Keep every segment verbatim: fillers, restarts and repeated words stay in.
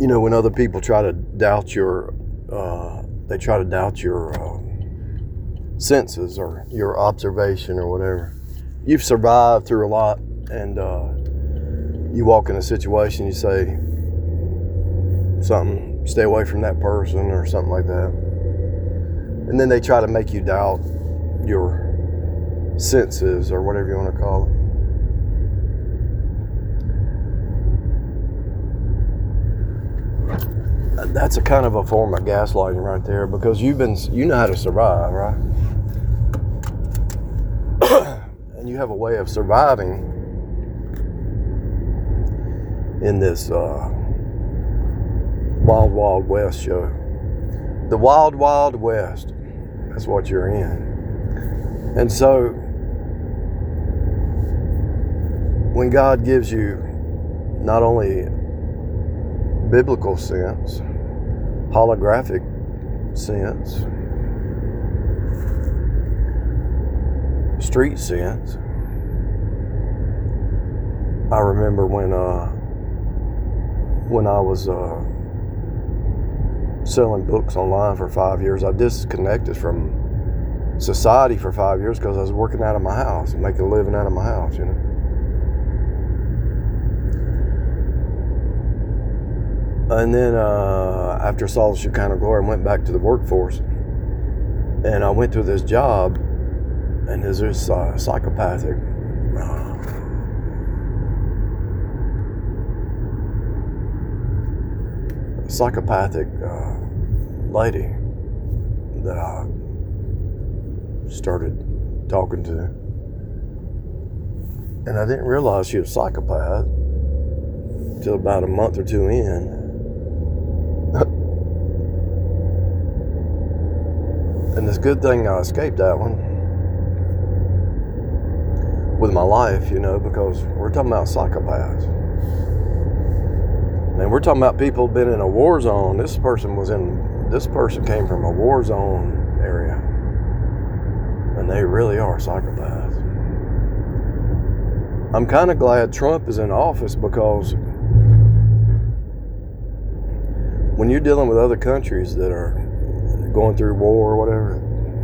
you know, when other people try to doubt your, uh, they try to doubt your uh, senses or your observation or whatever. You've survived through a lot, and uh, you walk in a situation, you say something, stay away from that person or something like that. And then they try to make you doubt your senses or whatever you want to call it. That's a kind of a form of gaslighting right there, because you've been, you know how to survive, right? And you have a way of surviving in this uh, Wild Wild West show. The Wild Wild West. That's what you're in. And so, when God gives you not only biblical sense, holographic sense, street sense. I remember when uh, when I was uh, selling books online for five years, I disconnected from society for five years because I was working out of my house, making a living out of my house, you know. And then uh, after I saw the Shekinah glory, I went back to the workforce, and I went to this job, and there's this uh, psychopathic uh, psychopathic uh, lady that I started talking to, and I didn't realize she was a psychopath until about a month or two in. And it's a good thing I escaped that one with my life, you know, because we're talking about psychopaths. And we're talking about people who've been in a war zone. This person was in, this person came from a war zone area. And they really are psychopaths. I'm kind of glad Trump is in office, because when you're dealing with other countries that are going through war or whatever,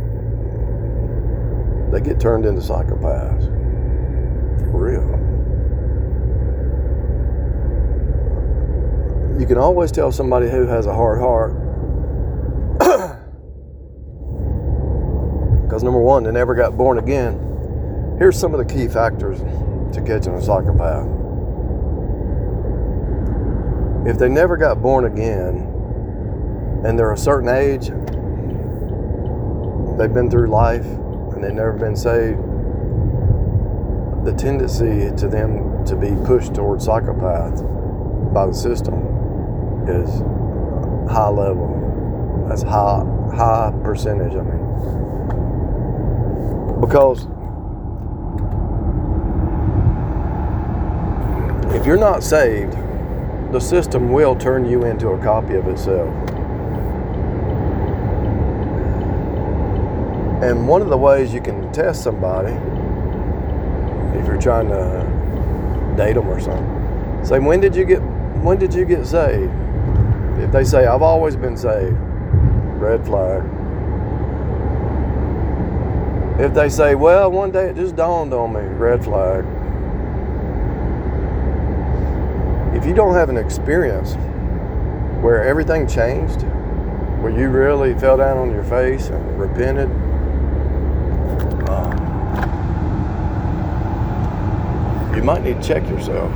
they get turned into psychopaths. For real. You can always tell somebody who has a hard heart because, number one, they never got born again. Here's some of the key factors to catching a psychopath. If they never got born again and they're a certain age, they've been through life and they've never been saved, the tendency to them to be pushed towards psychopath by the system is high level. That's high, high percentage, I mean. Because if you're not saved, the system will turn you into a copy of itself. And one of the ways you can test somebody, if you're trying to date them or something, say, when did you get when did you get saved? If they say, I've always been saved, red flag. If they say, well, one day it just dawned on me, red flag. If you don't have an experience where everything changed, where you really fell down on your face and repented, uh, you might need to check yourself.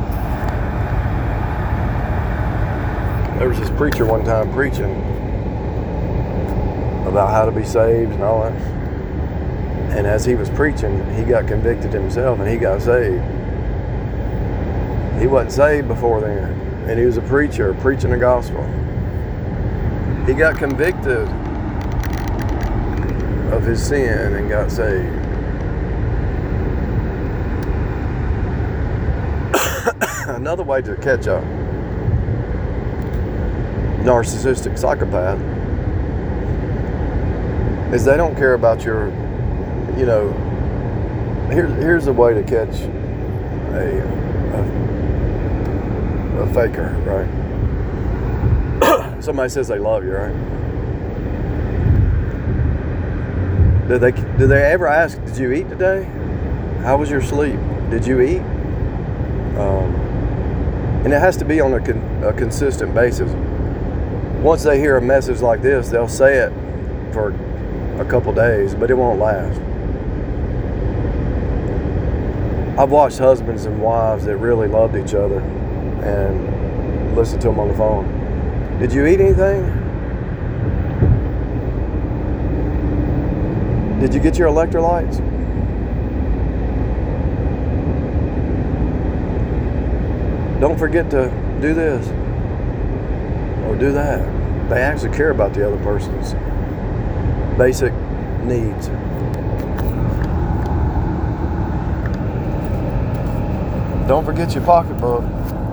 There was this preacher one time preaching about how to be saved and all that. And as he was preaching, he got convicted himself and he got saved. He wasn't saved before then. And he was a preacher, preaching the gospel. He got convicted of his sin and got saved. Another way to catch a narcissistic psychopath is they don't care about your, you know, here, here's a way to catch a, a, a faker, right? somebody says they love you, right? Do they do they ever ask, did you eat today? How was your sleep? Did you eat? Um, and it has to be on a, con, a consistent basis. Once they hear a message like this, they'll say it for a couple days, but it won't last. I've watched husbands and wives that really loved each other and listened to them on the phone. Did you eat anything? Did you get your electrolytes? Don't forget to do this or do that. They actually care about the other person's basic needs. Don't forget your pocketbook.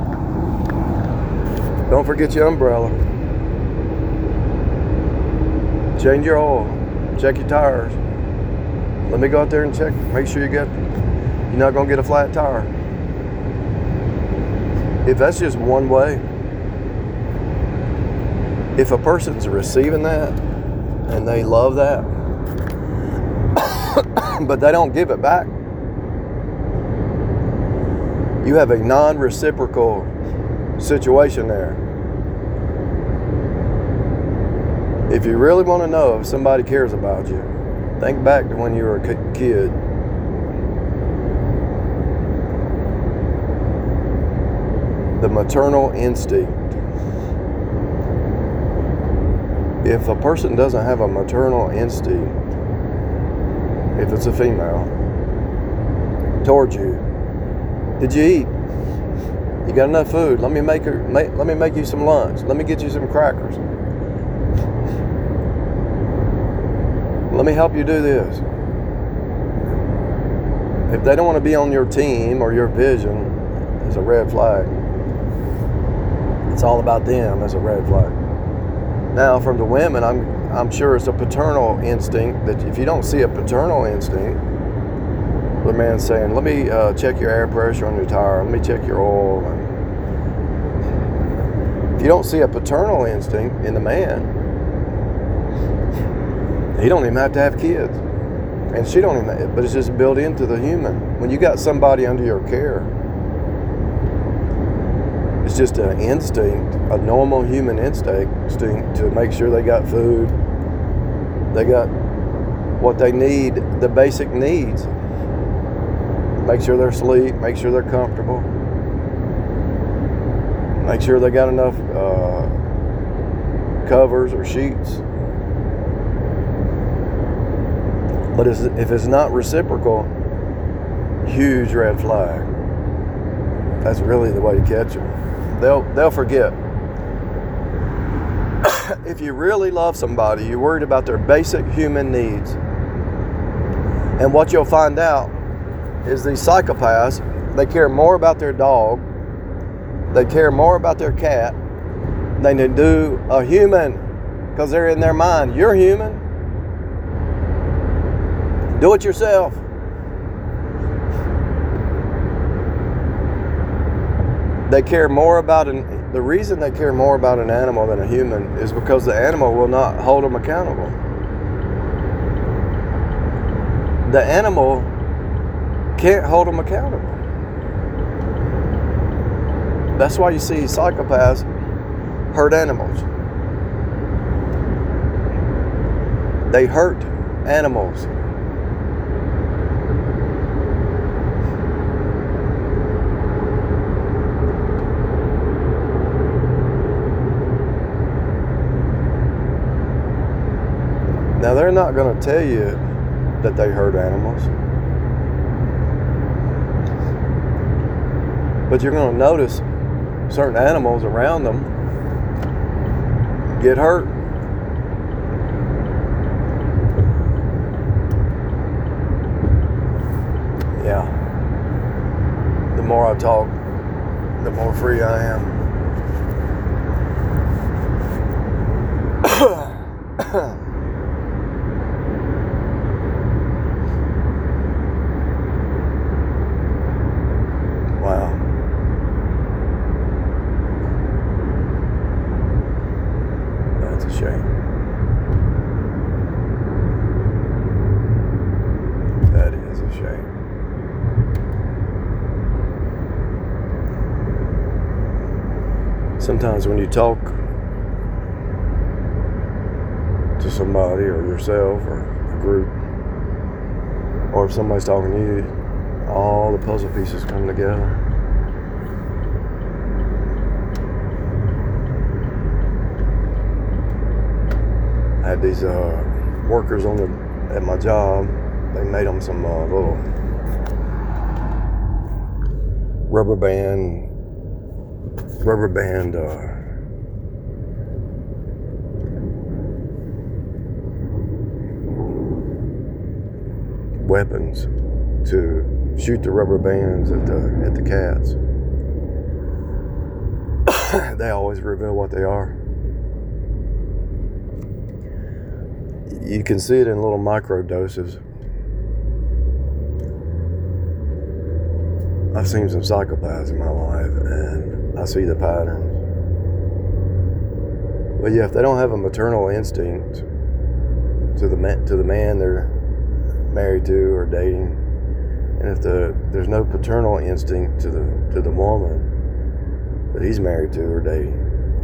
Don't forget your umbrella. Change your oil. Check your tires. Let me go out there and check. Make sure you get, you're not going to get a flat tire. If that's just one way, if a person's receiving that and they love that, but they don't give it back, you have a non-reciprocal situation there. If you really want to know if somebody cares about you, think back to when you were a kid. The maternal instinct. If a person doesn't have a maternal instinct, if it's a female, towards you, did you eat? You got enough food? Let me make her. Make, let me make you some lunch. Let me get you some crackers. Let me help you do this. If they don't want to be on your team or your vision, it's a red flag. It's all about them as a red flag. Now, from the women, I'm I'm sure it's a paternal instinct that if you don't see a paternal instinct, the man's saying, let me uh, check your air pressure on your tire, let me check your oil. And if you don't see a paternal instinct in the man, he don't even have to have kids. And she don't even, but it's just built into the human. When you got somebody under your care, it's just an instinct, a normal human instinct, instinct to make sure they got food, they got what they need, the basic needs. Make sure they're asleep, make sure they're comfortable, make sure they got enough uh, covers or sheets. But if it's not reciprocal, huge red flag. That's really the way to catch them. They'll they'll forget. If you really love somebody, you're worried about their basic human needs. And what you'll find out is these psychopaths, they care more about their dog, they care more about their cat than they do a human, because they're in their mind, you're human. Do it yourself. They care more about an, the reason they care more about an animal than a human is because the animal will not hold them accountable. The animal can't hold them accountable. That's why you see psychopaths hurt animals. They hurt animals. Now, they're not going to tell you that they hurt animals. But you're going to notice certain animals around them get hurt. Yeah. The more I talk, the more free I am. sometimes when you talk to somebody or yourself or a group, or if somebody's talking to you, all the puzzle pieces come together. I had these uh, workers on the at my job. They made them some uh, little rubber band, rubber band uh, weapons to shoot the rubber bands at the at the cats. They always reveal what they are. You can see it in little micro doses. I've seen some psychopaths in my life, and I see the patterns. But yeah, if they don't have a maternal instinct to the man, to the man they're married to or dating, and if the there's no paternal instinct to the to the woman that he's married to or dating,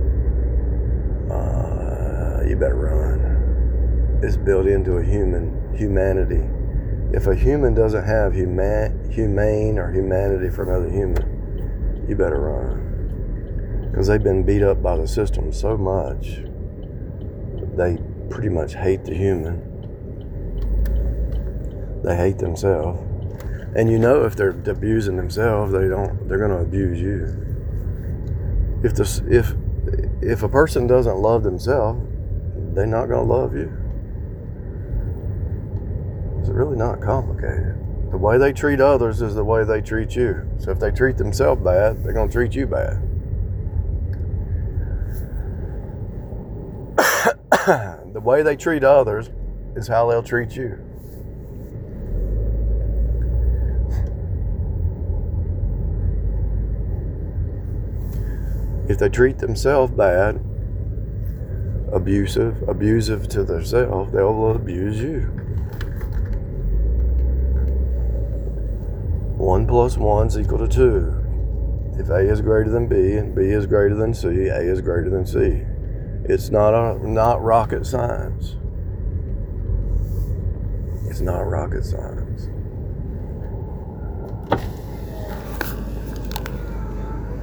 uh, you better run. It's built into a human humanity. If a human doesn't have human, humane or humanity for another human, you better run. Because they've been beat up by the system so much, they pretty much hate the human. They hate themselves. And you know if they're abusing themselves, they don't, they're gonna abuse you. If this, if, if a person doesn't love themselves, they're not gonna love you. It's really not complicated. The way they treat others is the way they treat you. So if they treat themselves bad, they're going to treat you bad. The way they treat others is how they'll treat you. If they treat themselves bad, abusive, abusive to themselves, they'll abuse you. One plus one's equal to two. If A is greater than B and B is greater than C, A is greater than C. It's not a, not rocket science. It's not rocket science.